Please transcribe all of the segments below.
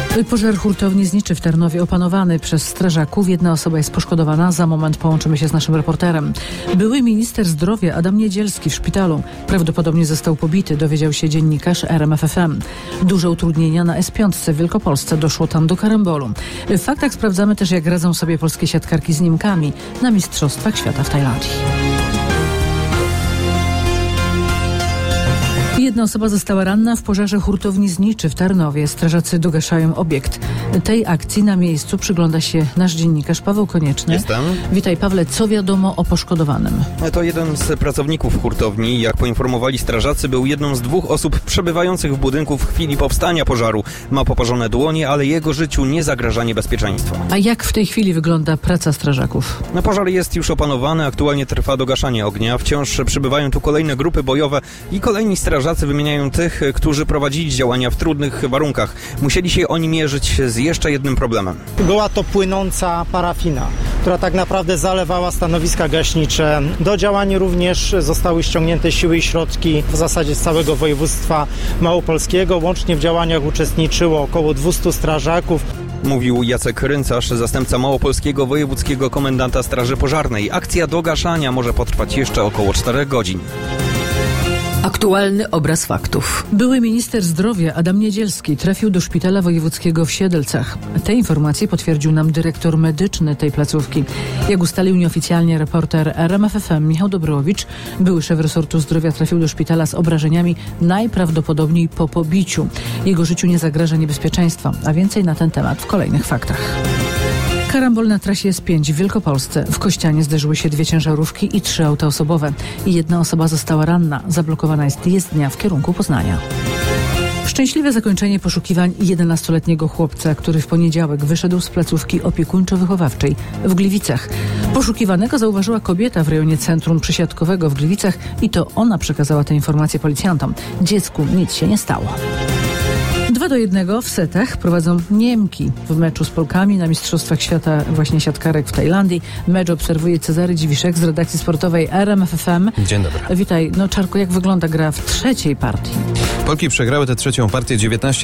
Pożar hurtowni Zniczy w Tarnowie opanowany przez strażaków. Jedna osoba jest poszkodowana. Za moment połączymy się z naszym reporterem. Były minister zdrowia Adam Niedzielski w szpitalu. Prawdopodobnie został pobity, dowiedział się dziennikarz RMF FM. Duże utrudnienia na S5 w Wielkopolsce. Doszło tam do karambolu. W faktach sprawdzamy też, jak radzą sobie polskie siatkarki z Niemkami na Mistrzostwach Świata w Tajlandii. Jedna osoba została ranna w pożarze hurtowni Zniczy w Tarnowie. Strażacy dogaszają obiekt. Tej akcji na miejscu przygląda się nasz dziennikarz Paweł Konieczny. Jestem. Witaj, Pawle, co wiadomo o poszkodowanym? To jeden z pracowników hurtowni. Jak poinformowali strażacy, był jedną z 2 osób przebywających w budynku w chwili powstania pożaru. Ma poparzone dłonie, ale jego życiu nie zagraża niebezpieczeństwo. A jak w tej chwili wygląda praca strażaków? Pożar jest już opanowany, aktualnie trwa dogaszanie ognia. Wciąż przybywają tu kolejne grupy bojowe i kolejni strażacy wymieniają tych, którzy prowadzili działania w trudnych warunkach. Musieli się oni mierzyć z jeszcze jednym problemem. Była to płynąca parafina, która tak naprawdę zalewała stanowiska gaśnicze. Do działania również zostały ściągnięte siły i środki w zasadzie z całego województwa małopolskiego. Łącznie w działaniach uczestniczyło około 200 strażaków. Mówił Jacek Ryncarz, zastępca małopolskiego wojewódzkiego komendanta Straży Pożarnej. Akcja dogaszania może potrwać jeszcze około 4 godzin. Aktualny obraz faktów. Były minister zdrowia Adam Niedzielski trafił do szpitala wojewódzkiego w Siedlcach. Te informacje potwierdził nam dyrektor medyczny tej placówki. Jak ustalił nieoficjalnie reporter RMF FM Michał Dobrowicz, były szef resortu zdrowia trafił do szpitala z obrażeniami najprawdopodobniej po pobiciu. Jego życiu nie zagraża niebezpieczeństwa, a więcej na ten temat w kolejnych faktach. Karambol na trasie S5 w Wielkopolsce. W Kościanie zderzyły się 2 ciężarówki i 3 auta osobowe. I jedna osoba została ranna. Zablokowana jest jezdnia w kierunku Poznania. Szczęśliwe zakończenie poszukiwań 11-letniego chłopca, który w poniedziałek wyszedł z placówki opiekuńczo-wychowawczej w Gliwicach. Poszukiwanego zauważyła kobieta w rejonie centrum przysiadkowego w Gliwicach i to ona przekazała tę informację policjantom. Dziecku nic się nie stało. 2-1 w setach prowadzą Niemki w meczu z Polkami na Mistrzostwach Świata właśnie siatkarek w Tajlandii. Mecz obserwuje Cezary Dziwiszek z redakcji sportowej RMF FM. Dzień dobry. Witaj. Czarku, jak wygląda gra w trzeciej partii? Polki przegrały tę trzecią partię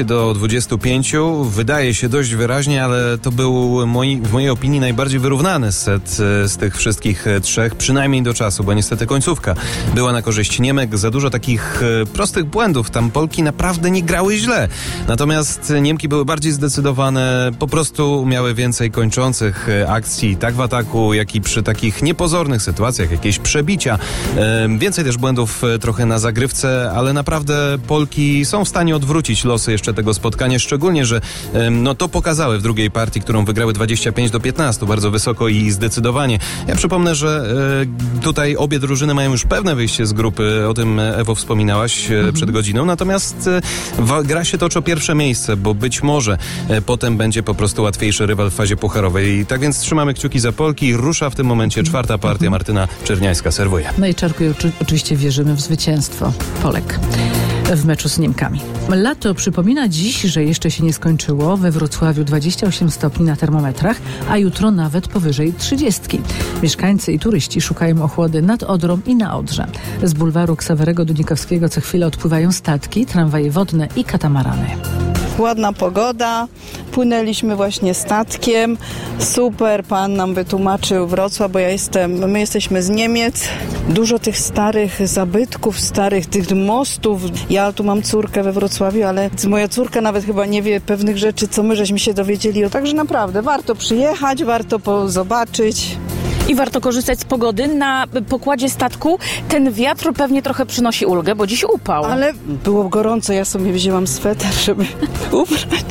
19-25. Wydaje się dość wyraźnie, ale to był w mojej opinii najbardziej wyrównany set z tych wszystkich 3, przynajmniej do czasu, bo niestety końcówka była na korzyść Niemek. Za dużo takich prostych błędów. Tam Polki naprawdę nie grały źle. Natomiast Niemki były bardziej zdecydowane, po prostu miały więcej kończących akcji, tak w ataku, jak i przy takich niepozornych sytuacjach, jakieś przebicia. Więcej też błędów trochę na zagrywce, ale naprawdę Polki są w stanie odwrócić losy jeszcze tego spotkania, szczególnie, że to pokazały w drugiej partii, którą wygrały 25-15, bardzo wysoko i zdecydowanie. Ja przypomnę, że tutaj obie drużyny mają już pewne wyjście z grupy, o tym Ewo wspominałaś przed godziną, natomiast gra się toczy o pierwsze miejsce, bo być może potem będzie po prostu łatwiejszy rywal w fazie pucharowej. I tak więc trzymamy kciuki za Polki. Rusza w tym momencie 4. partia. Martyna Czerniańska serwuje. No i Czarku, oczywiście wierzymy w zwycięstwo Polek w meczu z Niemkami. Lato przypomina dziś, że jeszcze się nie skończyło. We Wrocławiu 28 stopni na termometrach, a jutro nawet powyżej 30. Mieszkańcy i turyści szukają ochłody nad Odrą i na Odrze. Z bulwaru Ksawerego Dunikowskiego co chwilę odpływają statki, tramwaje wodne i katamarany. Ładna pogoda, płynęliśmy właśnie statkiem, super, pan nam wytłumaczył Wrocław, bo my jesteśmy z Niemiec, dużo tych starych zabytków, starych tych mostów. Ja tu mam córkę we Wrocławiu, ale moja córka nawet chyba nie wie pewnych rzeczy, co my żeśmy się dowiedzieli, także naprawdę warto przyjechać, warto zobaczyć. I warto korzystać z pogody. Na pokładzie statku ten wiatr pewnie trochę przynosi ulgę, bo dziś upał. Ale było gorąco, ja sobie wzięłam sweter, żeby ubrać.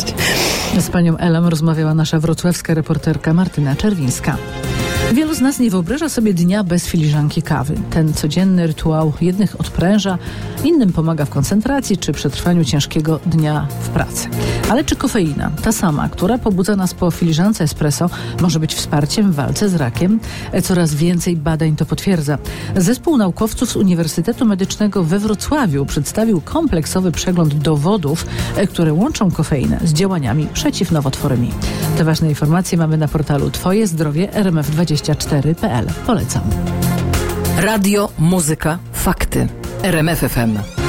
Z panią Elą rozmawiała nasza wrocławska reporterka Martyna Czerwińska. Wielu z nas nie wyobraża sobie dnia bez filiżanki kawy. Ten codzienny rytuał jednych odpręża, innym pomaga w koncentracji czy przetrwaniu ciężkiego dnia w pracy. Ale czy kofeina, ta sama, która pobudza nas po filiżance espresso, może być wsparciem w walce z rakiem? Coraz więcej badań to potwierdza. Zespół naukowców z Uniwersytetu Medycznego we Wrocławiu przedstawił kompleksowy przegląd dowodów, które łączą kofeinę z działaniami przeciwnowotworowymi. Te ważne informacje mamy na portalu Twoje Zdrowie rmf24.pl. Polecam. Radio, muzyka, fakty. RMF FM.